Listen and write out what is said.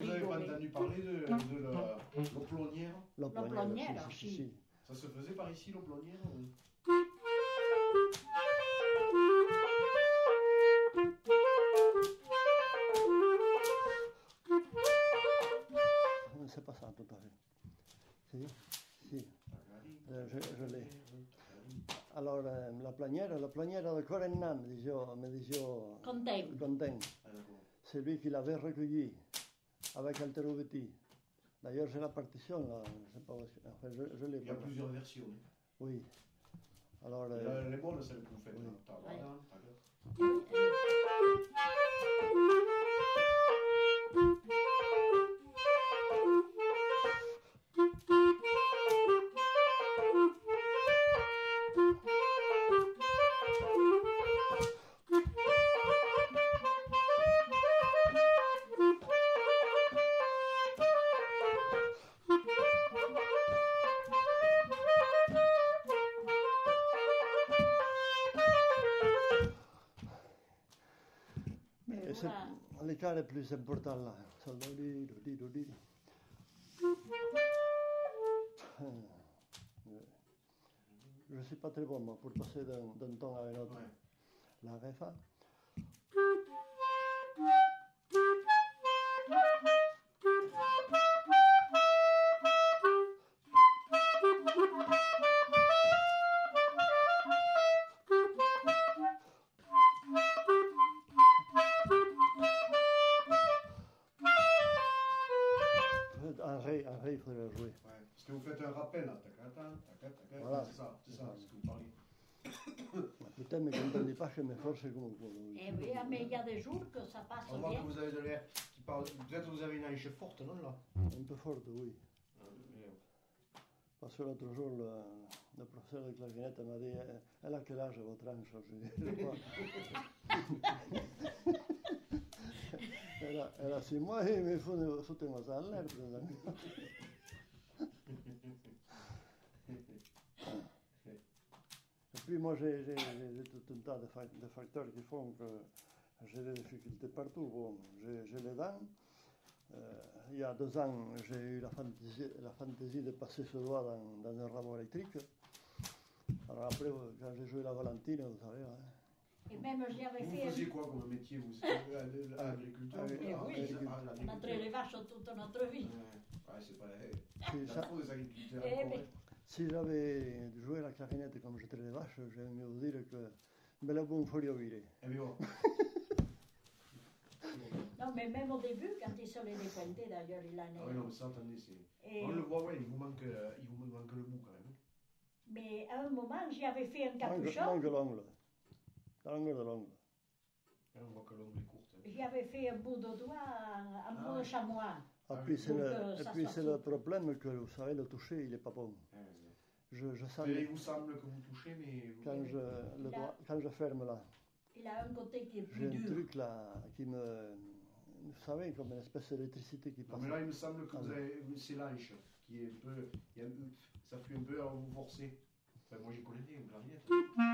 Vous n'avez pas entendu parler de l'oplonnière? L'oplonnière, si. Ça se faisait par ici, l'oplonnière? C'est pas ça tout à fait. Si. Je l'ai. Alors, la planière de Corentin, me disait Content. C'est lui qui l'avait recueilli avec Alterovetti. D'ailleurs, j'ai la partition là. Je sais pas, enfin, je l'ai. Il y a plusieurs versions. Oui. Alors, les bonnes, celles que vous faites. Oui. L'écart est plus important là. Je ne suis pas très bon moi, pour passer d'un ton à un autre. Ouais. La ré fa. Un ré, il faudrait jouer. Ouais, parce que vous faites un rappel là. Voilà. C'est ça, ce que vous parlez. Peut-être, mais je ne dis pas que mes forces comme. Eh oui, mais il y a des jours que ça passe bien. On voit que vous avez de l'air qui parle. Peut-être que vous avez une hanche forte, non là? Un peu forte, oui. Parce que l'autre jour, le professeur de clarinette m'a dit elle a quel âge votre hanche? Elle a 6 mois et mais foutez-moi ça à l'air. Et puis moi j'ai tout un tas de facteurs qui font que j'ai des difficultés partout. Bon, j'ai les dents. Il y a 2 ans, j'ai eu la fantaisie de passer ce doigt dans un rameau électrique. Alors après, quand j'ai joué la Valentine, vous savez... Hein. Et même j'avais fait... Vous faisiez quoi comme métier, vous? Agriculteur? Oui, on a traité les vaches toute notre vie. Ouais, c'est pas... Il faut des agriculteurs. Si j'avais joué la clarinette comme je traite les vaches, j'aime mieux vous dire que me la buon fuori ovire. Non, mais même au début, quand il se les dépointait, d'ailleurs, il en est... Ah oui, non, mais ça, attendez, c'est... On le voit, ouais, il vous manque le bout, quand même. Mais à un moment, j'y avais fait un capuchon. Manque l'ongle. La longueur de l'ongle. On voit que l'ongle est courte. J'y avais fait un bout de doigt, un bout de chamois. Et puis c'est le problème que, vous savez, le toucher, il n'est pas bon. Je sens... Il vous semble que vous touchez, mais... Quand je ferme là... Il a un côté qui est plus dur. J'ai un truc là qui me... Vous savez, comme une espèce d'électricité qui passe. Non, mais là, il me semble que vous avez... C'est l'anche qui est un peu... Ça fait un peu à vous forcer. Enfin, moi, j'y connais bien, une clarinette.